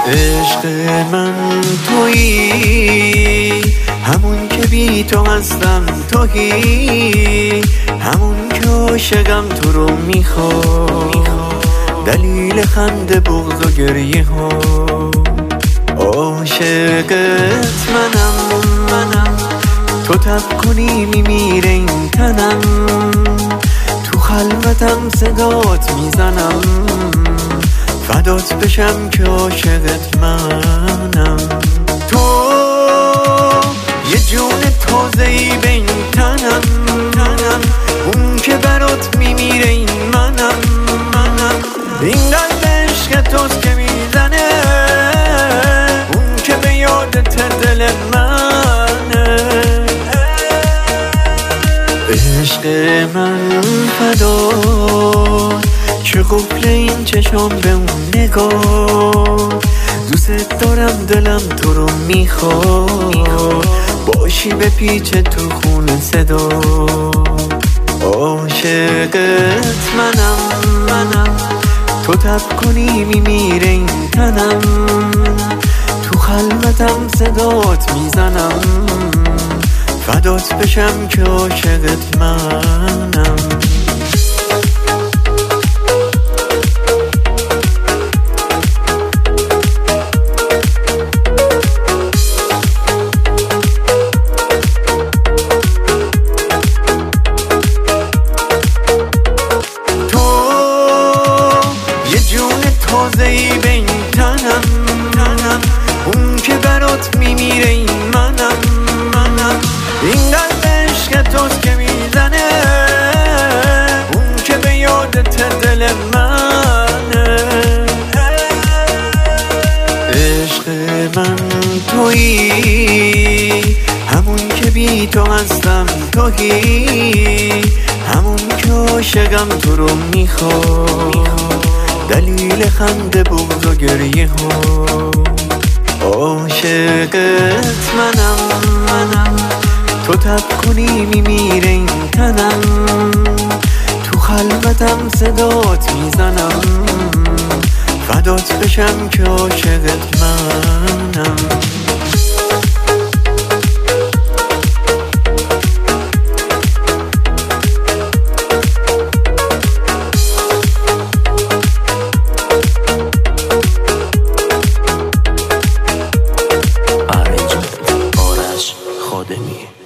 عشق من تویی، همون که بی تو هستم تویی، همون که عاشقم تو رو میخوام، دلیل خنده بغض و گریه ها. عاشقت منم، تو تب کنی میمیره این تنم، تو خلوتم صدات میزنم، فدات بشم که عاشقت منم. تو یه جون تازه‌ای به این تنم، اون که برات میمیره این منم. این قلب عشق توست که میزنه، اون که به یادت دل منه. عشق من فدات که قفل این چشام به اون نگاه، دوست دارم دلم تو رو میخواد، باشی به پیچ تو خون صدا. عاشقت منم، تو تب کنی میمیره این تنم، تو خلوتم صدات میزنم، فدات بشم که عاشقت منم. تازه‌ای به این تنم، اون که برات میمیره این منم. این قلب عشق توست که میزنه، اون که به یادت دل منه. عشق من تویی، همون که بی تو هستم تویی، همون که عاشقم تو رو میخواد، دلیل خنده بغض و گریه ها. عاشقت منم، تو تب کنی میمیره این تنم، تو خلوتم صدات میزنم، فدات بشم که عاشقت منم. خادمی